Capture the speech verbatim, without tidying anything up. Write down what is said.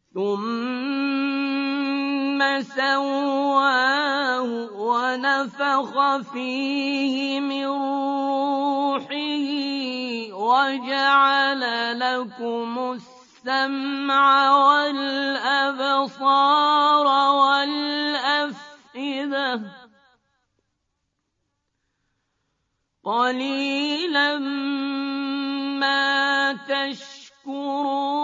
ثُمَّ سَوَّاهُ وَنَفَخَ فِيهِ مِن رُّوحِهِ وَجَعَلَ لَكُمُ السَّمْعَ وَالْأَبْصَارَ وَالْأَفْئِدَةَ ۚ قَلِيلًا مَّا تَشْكُرُونَ